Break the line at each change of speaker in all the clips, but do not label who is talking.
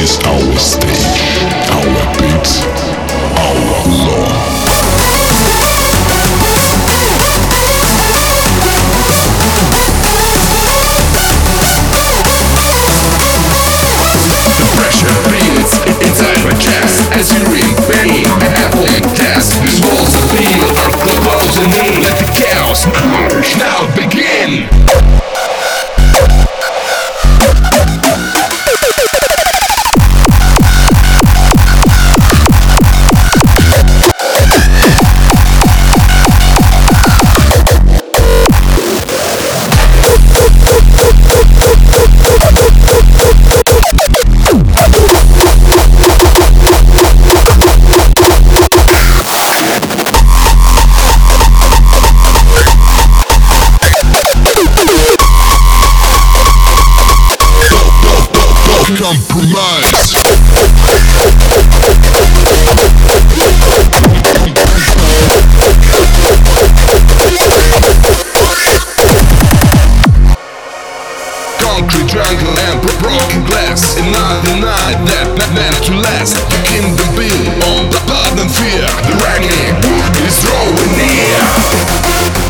is our stage, our beats, our law.
The pressure builds inside my chest as you ring pain and appling test. These walls of steel are closing in. Let the chaos now begin.
Compromise.
Concrete jungle and broken glass. Another night that not meant to last. The kingdom built on the blood and fear. The reckoning is drawing near.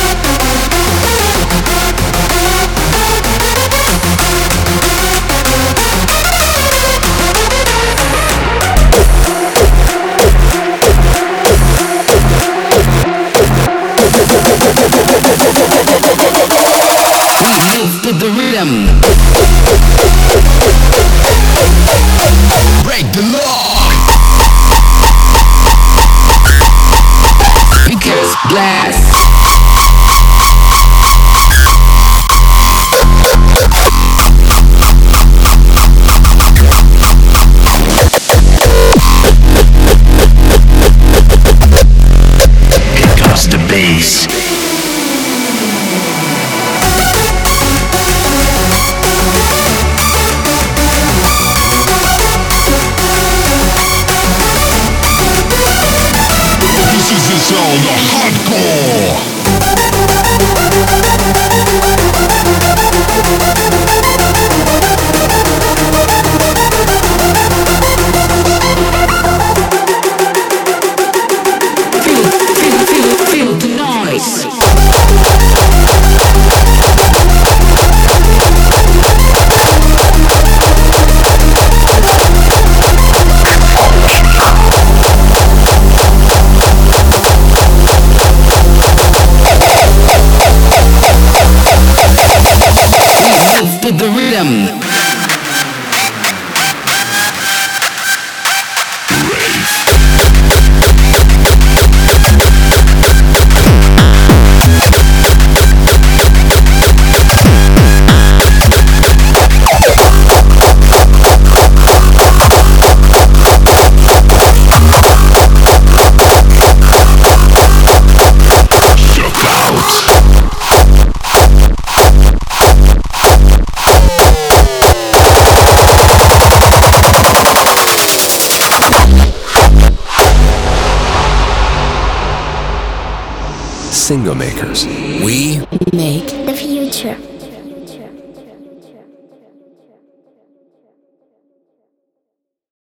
To the rhythm.
Break the law.
Because glass. Here comes the bass.
It's all the hardcore.
Feel the noise. To the rhythm.
Single makers. We
make the future.